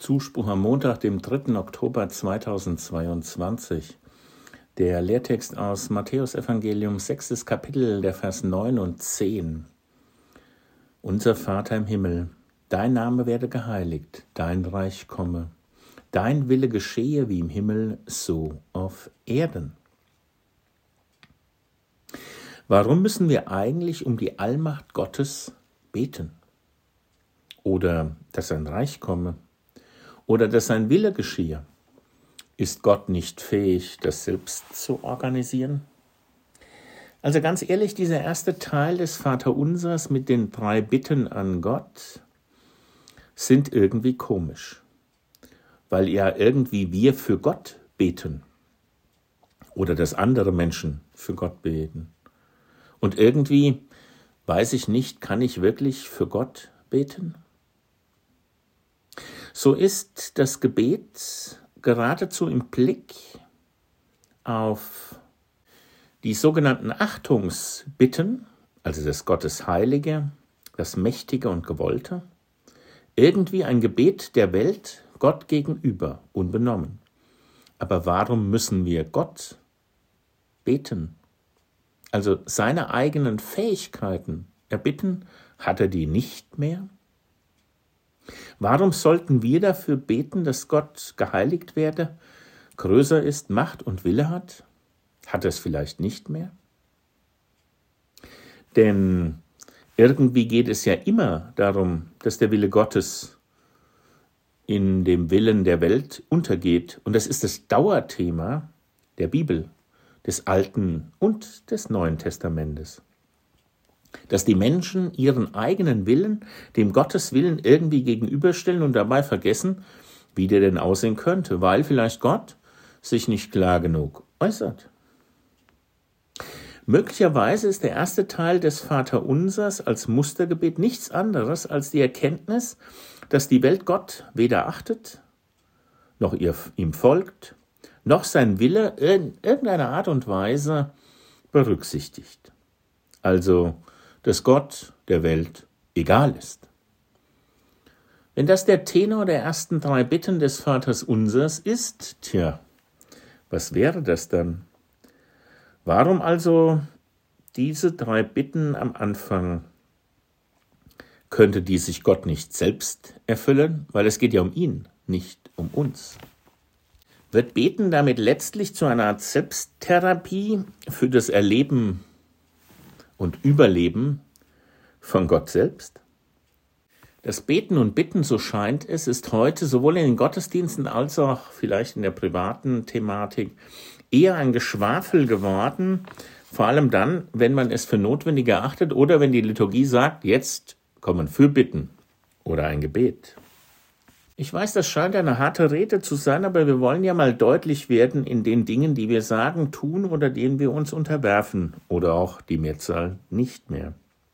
Zuspruch am Montag, dem 3. Oktober 2022. Der Lehrtext aus Matthäus-Evangelium, 6. Kapitel, der Vers 9 und 10. Unser Vater im Himmel, dein Name werde geheiligt, dein Reich komme, dein Wille geschehe wie im Himmel, so auf Erden. Warum müssen wir eigentlich um die Allmacht Gottes beten? Oder dass sein Reich komme? Oder dass sein Wille geschehe? Ist Gott nicht fähig, das selbst zu organisieren? Also ganz ehrlich, dieser erste Teil des Vaterunsers mit den 3 Bitten an Gott sind irgendwie komisch, weil ja irgendwie wir für Gott beten oder dass andere Menschen für Gott beten. Und irgendwie, weiß ich nicht, kann ich wirklich für Gott beten? So ist das Gebet geradezu im Blick auf die sogenannten Achtungsbitten, also das Gottes Heilige, das Mächtige und Gewollte, irgendwie ein Gebet der Welt Gott gegenüber, unbenommen. Aber warum müssen wir Gott beten? Also seine eigenen Fähigkeiten erbitten, hat er die nicht mehr? Warum sollten wir dafür beten, dass Gott geheiligt werde, größer ist, Macht und Wille hat? Hat er es vielleicht nicht mehr? Denn irgendwie geht es ja immer darum, dass der Wille Gottes in dem Willen der Welt untergeht. Und das ist das Dauerthema der Bibel, des Alten und des Neuen Testamentes. Dass die Menschen ihren eigenen Willen dem Gotteswillen irgendwie gegenüberstellen und dabei vergessen, wie der denn aussehen könnte, weil vielleicht Gott sich nicht klar genug äußert. Möglicherweise ist der erste Teil des Vaterunsers als Mustergebet nichts anderes als die Erkenntnis, dass die Welt Gott weder achtet, noch ihm folgt, noch sein Wille in irgendeiner Art und Weise berücksichtigt. Also, dass Gott der Welt egal ist. Wenn das der Tenor der ersten 3 Bitten des Vaterunsers ist, was wäre das dann? Warum also diese 3 Bitten am Anfang? Könnte die sich Gott nicht selbst erfüllen? Weil es geht ja um ihn, nicht um uns. Wird Beten damit letztlich zu einer Art Selbsttherapie für das Erleben und Überleben von Gott selbst? Das Beten und Bitten, so scheint es, ist heute sowohl in den Gottesdiensten als auch vielleicht in der privaten Thematik eher ein Geschwafel geworden, vor allem dann, wenn man es für notwendig erachtet oder wenn die Liturgie sagt, jetzt kommen Fürbitten oder ein Gebet. Ich weiß, das scheint eine harte Rede zu sein, aber wir wollen ja mal deutlich werden in den Dingen, die wir sagen, tun oder denen wir uns unterwerfen oder auch die Mehrzahl nicht mehr.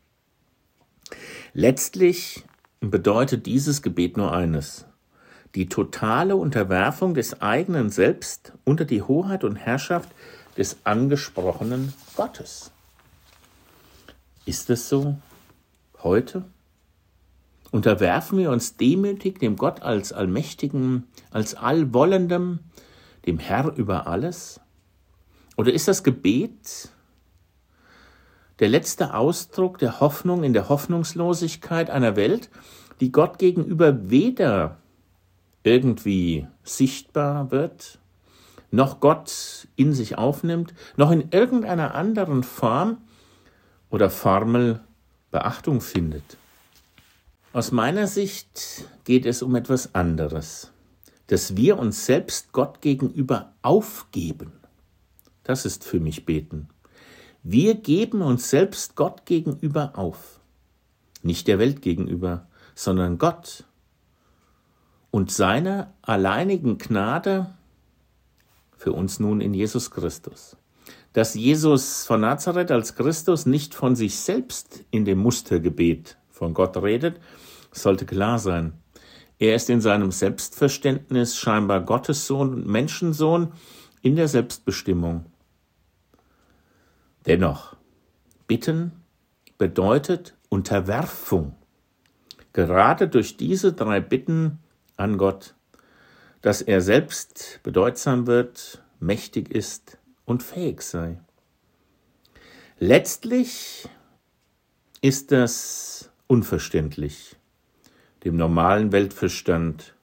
Letztlich bedeutet dieses Gebet nur eines: die totale Unterwerfung des eigenen Selbst unter die Hoheit und Herrschaft des angesprochenen Gottes. Ist es so heute? Unterwerfen wir uns demütig dem Gott als Allmächtigen, als Allwollendem, dem Herr über alles? Oder ist das Gebet der letzte Ausdruck der Hoffnung in der Hoffnungslosigkeit einer Welt, die Gott gegenüber weder irgendwie sichtbar wird, noch Gott in sich aufnimmt, noch in irgendeiner anderen Form oder Formel Beachtung findet? Aus meiner Sicht geht es um etwas anderes, dass wir uns selbst Gott gegenüber aufgeben. Das ist für mich Beten. Wir geben uns selbst Gott gegenüber auf. Nicht der Welt gegenüber, sondern Gott. Und seiner alleinigen Gnade für uns nun in Jesus Christus. Dass Jesus von Nazareth als Christus nicht von sich selbst in dem Mustergebet von Gott redet, sollte klar sein. Er ist in seinem Selbstverständnis scheinbar Gottes Sohn und Menschensohn in der Selbstbestimmung. Dennoch, bitten bedeutet Unterwerfung. Gerade durch diese 3 Bitten an Gott dass er selbst bedeutsam wird, mächtig ist und fähig sei. Letztlich ist das unverständlich, dem normalen Weltverstand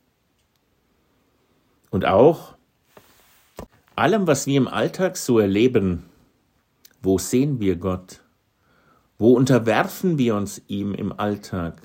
und auch allem, was wir im Alltag so erleben. Wo sehen wir Gott? Wo unterwerfen wir uns ihm im Alltag?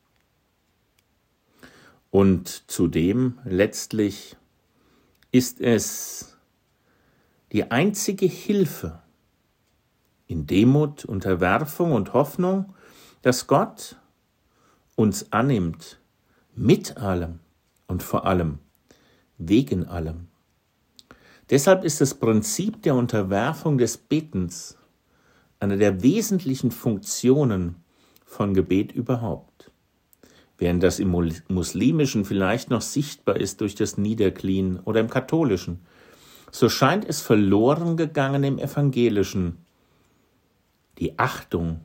Und zudem letztlich ist es die einzige Hilfe in Demut, Unterwerfung und Hoffnung, dass Gott uns annimmt, mit allem und vor allem wegen allem. Deshalb ist das Prinzip der Unterwerfung des Betens eine der wesentlichen Funktionen von Gebet überhaupt. Während das im Muslimischen vielleicht noch sichtbar ist durch das Niederknien oder im Katholischen, so scheint es verloren gegangen im Evangelischen. Die Achtung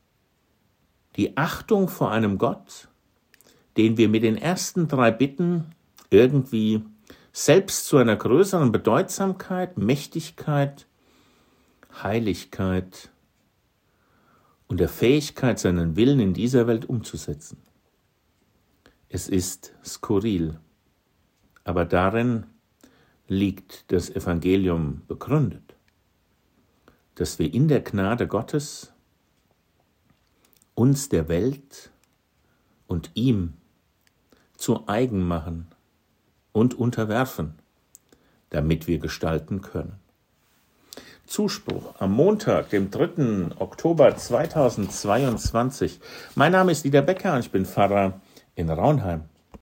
vor einem Gott, den wir mit den ersten 3 Bitten irgendwie selbst zu einer größeren Bedeutsamkeit, Mächtigkeit, Heiligkeit und der Fähigkeit, seinen Willen in dieser Welt umzusetzen. Es ist skurril, aber darin liegt das Evangelium begründet, dass wir in der Gnade Gottes uns der Welt und ihm zu eigen machen und unterwerfen, damit wir gestalten können. Zuspruch am Montag, dem 3. Oktober 2022. Mein Name ist Dieter Becker und ich bin Pfarrer in Raunheim.